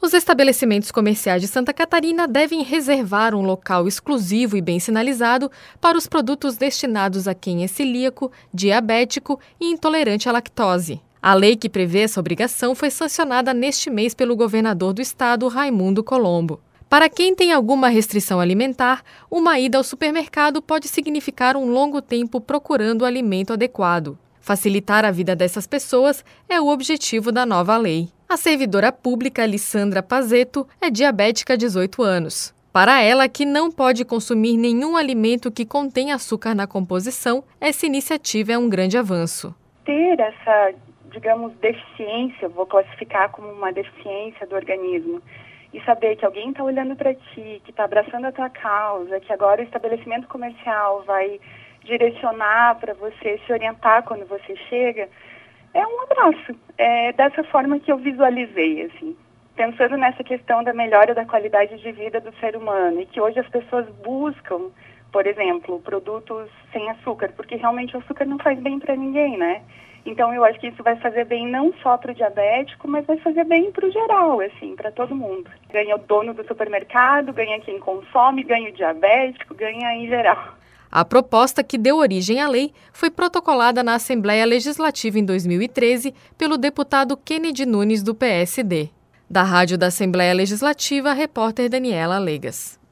Os estabelecimentos comerciais de Santa Catarina devem reservar um local exclusivo e bem sinalizado para os produtos destinados a quem é celíaco, diabético e intolerante à lactose. A lei que prevê essa obrigação foi sancionada neste mês pelo governador do estado, Raimundo Colombo. Para quem tem alguma restrição alimentar, uma ida ao supermercado pode significar um longo tempo procurando o alimento adequado. Facilitar a vida dessas pessoas é o objetivo da nova lei. A servidora pública Alessandra Pazeto é diabética há 18 anos. Para ela, que não pode consumir nenhum alimento que contém açúcar na composição, essa iniciativa é um grande avanço. Ter essa, deficiência, vou classificar como uma deficiência do organismo, e saber que alguém está olhando para ti, que está abraçando a tua causa, que agora o estabelecimento comercial vai direcionar para você, se orientar quando você chega, é um abraço. É dessa forma que eu visualizei, assim, pensando nessa questão da melhora da qualidade de vida do ser humano, e que hoje as pessoas buscam, por exemplo, produtos sem açúcar, porque realmente o açúcar não faz bem para ninguém, né? Então eu acho que isso vai fazer bem não só para o diabético, mas vai fazer bem para o geral, assim, para todo mundo. Ganha o dono do supermercado, ganha quem consome, ganha o diabético, ganha em geral. A proposta que deu origem à lei foi protocolada na Assembleia Legislativa em 2013 pelo deputado Kennedy Nunes, do PSD. Da Rádio da Assembleia Legislativa, a repórter Daniela Legas.